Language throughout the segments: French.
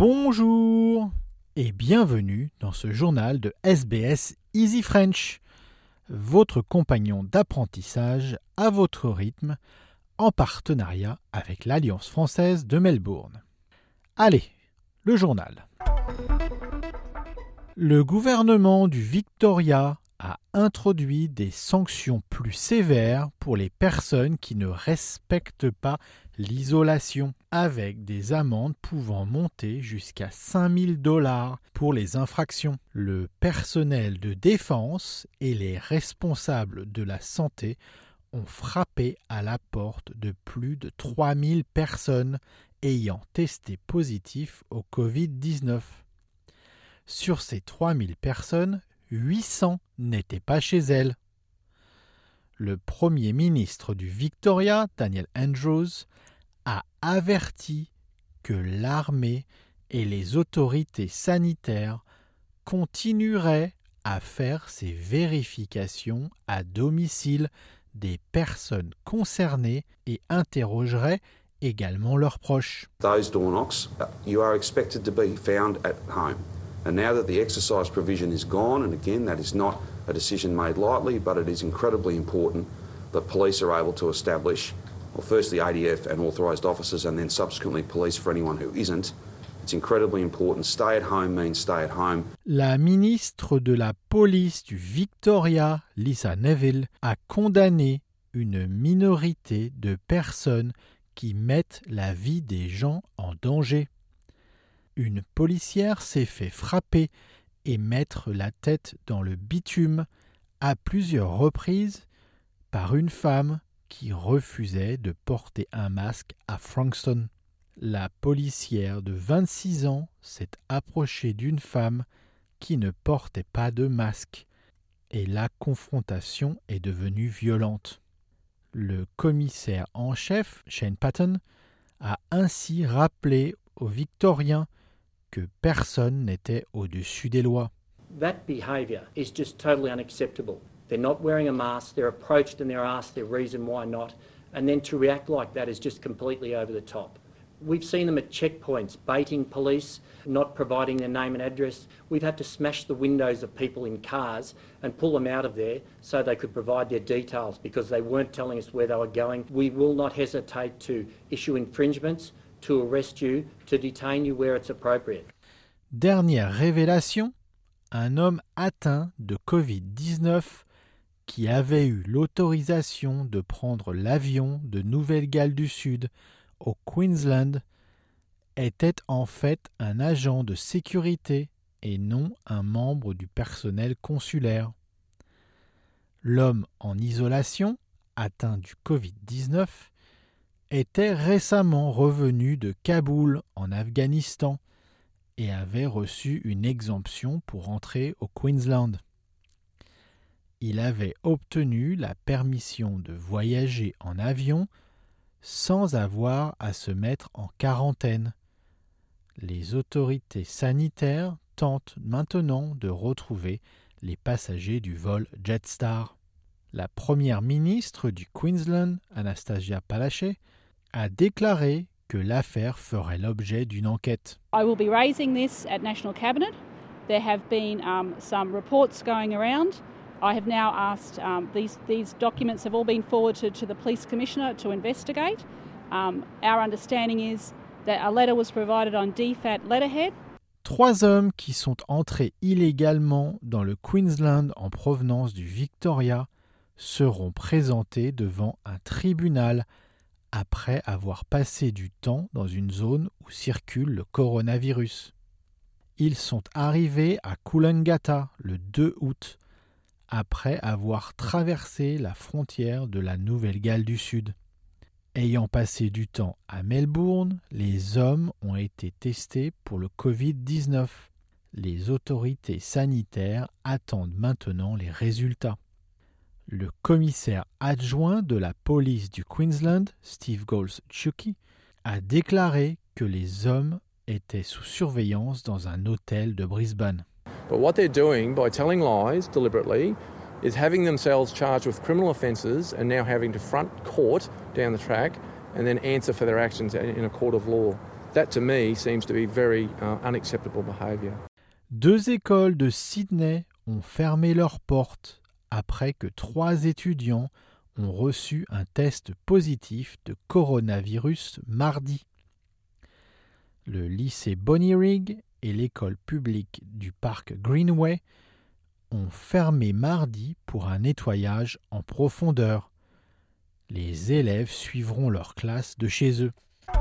Bonjour et bienvenue dans ce journal de SBS Easy French, votre compagnon d'apprentissage à votre rythme en partenariat avec l'Alliance française de Melbourne. Allez, le journal. Le gouvernement du Victoria a introduit des sanctions plus sévères pour les personnes qui ne respectent pas l'isolation, avec des amendes pouvant monter jusqu'à 5 000 $ pour les infractions. Le personnel de défense et les responsables de la santé ont frappé à la porte de plus de 3 000 personnes ayant testé positif au Covid-19. Sur ces 3 000 personnes, 800 n'étaient pas chez elles. Le Premier ministre du Victoria, Daniel Andrews, a averti que l'armée et les autorités sanitaires continueraient à faire ces vérifications à domicile des personnes concernées et interrogeraient également leurs proches. Those door knocks, you are expected to be found at home. And now that the exercise provision is gone, and again, that is not a decision made lightly, but it is incredibly important that police are able to establish, well, first the ADF and authorised officers, and then subsequently police for anyone who isn't. It's incredibly important. Stay at home means stay at home. La ministre de la police du Victoria, Lisa Neville, a condamné une minorité de personnes qui mettent la vie des gens en danger. Une policière s'est fait frapper et mettre la tête dans le bitume à plusieurs reprises par une femme qui refusait de porter un masque à Frankston. La policière de 26 ans s'est approchée d'une femme qui ne portait pas de masque et la confrontation est devenue violente. Le commissaire en chef, Shane Patton, a ainsi rappelé aux Victoriens que personne n'était au-dessus des lois. That behaviour is just totally unacceptable. They're not wearing a mask, they're approached and they're asked their reason why not, and then to react like that is just completely over the top. We've seen them at checkpoints, baiting police, not providing their name and address. We've had to smash the windows of people in cars and pull them out of there so they could provide their details because they weren't telling us where they were going. We will not hesitate to issue infringements, to arrest you, to detain you where it's appropriate. Dernière révélation, un homme atteint de Covid-19 qui avait eu l'autorisation de prendre l'avion de Nouvelle-Galles du Sud au Queensland était en fait un agent de sécurité et non un membre du personnel consulaire. L'homme en isolation, atteint du Covid-19, était récemment revenu de Kaboul en Afghanistan et avait reçu une exemption pour entrer au Queensland. Il avait obtenu la permission de voyager en avion sans avoir à se mettre en quarantaine. Les autorités sanitaires tentent maintenant de retrouver les passagers du vol Jetstar. La première ministre du Queensland, Anastasia Palaszczuk, a déclaré que l'affaire ferait l'objet d'une enquête. I will be raising this at National Cabinet. There have been some reports going around. I have now asked, these documents have all been forwarded to the Police Commissioner to investigate. Our understanding is that a letter was provided on DFAT letterhead. 3 hommes qui sont entrés illégalement dans le Queensland en provenance du Victoria seront présentés devant un tribunal après avoir passé du temps dans une zone où circule le coronavirus. Ils sont arrivés à Coolangatta le 2 août, après avoir traversé la frontière de la Nouvelle-Galles du Sud. Ayant passé du temps à Melbourne, les hommes ont été testés pour le Covid-19. Les autorités sanitaires attendent maintenant les résultats. Le commissaire adjoint de la police du Queensland, Steve Goldschucki, a déclaré que les hommes étaient sous surveillance dans un hôtel de Brisbane. But what they're doing by telling lies deliberately is having themselves charged with criminal offences and now having to front court down the track and then answer for their actions in a court of law. That to me seems to be very unacceptable behaviour. 2 écoles de Sydney ont fermé leurs portes après que 3 étudiants ont reçu un test positif de coronavirus mardi. Le lycée Bonnyrigg et l'école publique du parc Greenway ont fermé mardi pour un nettoyage en profondeur. Les élèves suivront leur classe de chez eux.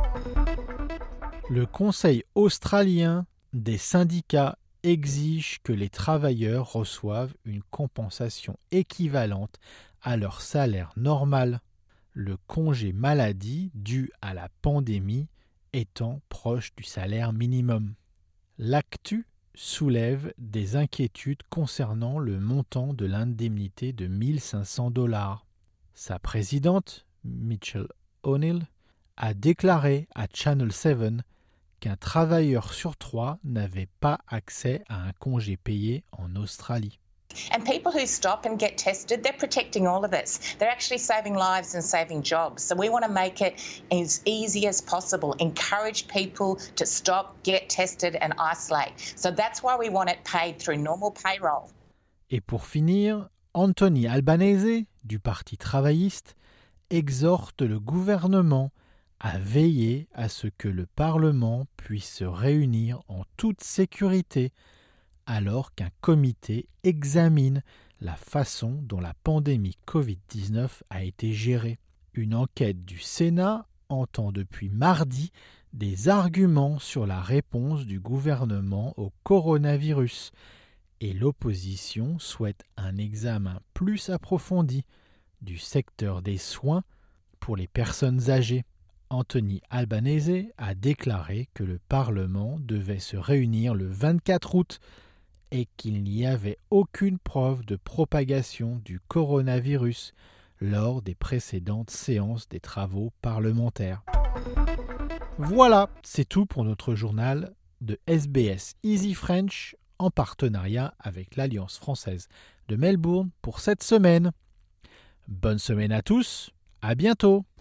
Le Conseil australien des syndicats exige que les travailleurs reçoivent une compensation équivalente à leur salaire normal, le congé maladie dû à la pandémie étant proche du salaire minimum. L'actu soulève des inquiétudes concernant le montant de l'indemnité de $1 500. Sa présidente, Michelle O'Neill, a déclaré à Channel 7 qu'un travailleur sur 3 n'avait pas accès à un congé payé en Australie. And people who stop and get tested, they're protecting all of us. They're actually saving lives and saving jobs. So we want to make it as easy as possible. Encourage people to stop, get tested and isolate. So that's why we want it paid through normal payroll. Et pour finir, Anthony Albanese, du Parti travailliste, exhorte le gouvernement à veiller à ce que le Parlement puisse se réunir en toute sécurité alors qu'un comité examine la façon dont la pandémie Covid-19 a été gérée. Une enquête du Sénat entend depuis mardi des arguments sur la réponse du gouvernement au coronavirus et l'opposition souhaite un examen plus approfondi du secteur des soins pour les personnes âgées. Anthony Albanese a déclaré que le Parlement devait se réunir le 24 août et qu'il n'y avait aucune preuve de propagation du coronavirus lors des précédentes séances des travaux parlementaires. Voilà, c'est tout pour notre journal de SBS Easy French en partenariat avec l'Alliance française de Melbourne pour cette semaine. Bonne semaine à tous, à bientôt!